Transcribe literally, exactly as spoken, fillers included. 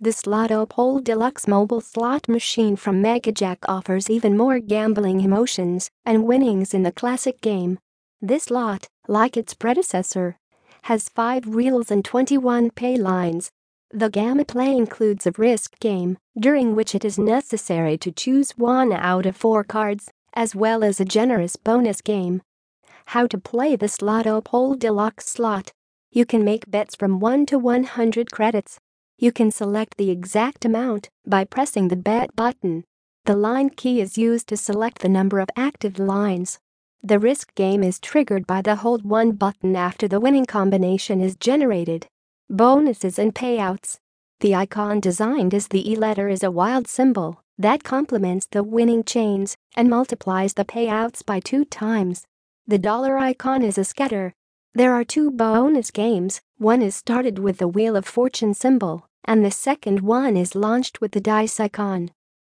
The Slotopold Deluxe mobile slot machine from MegaJack offers even more gambling emotions and winnings in the classic game. This lot, like its predecessor, has five reels and twenty-one pay lines. The gameplay includes a risk game, during which it is necessary to choose one out of four cards, as well as a generous bonus game. How to play the Slotopold Deluxe slot. You can make bets from one to one hundred credits. You can select the exact amount by pressing the bet button. The line key is used to select the number of active lines. The risk game is triggered by the hold one button after the winning combination is generated. Bonuses and payouts. The icon designed as the E letter is a wild symbol that complements the winning chains and multiplies the payouts by two times. The dollar icon is a scatter. There are two bonus games, one is started with the Wheel of Fortune symbol, and the second one is launched with the dice icon.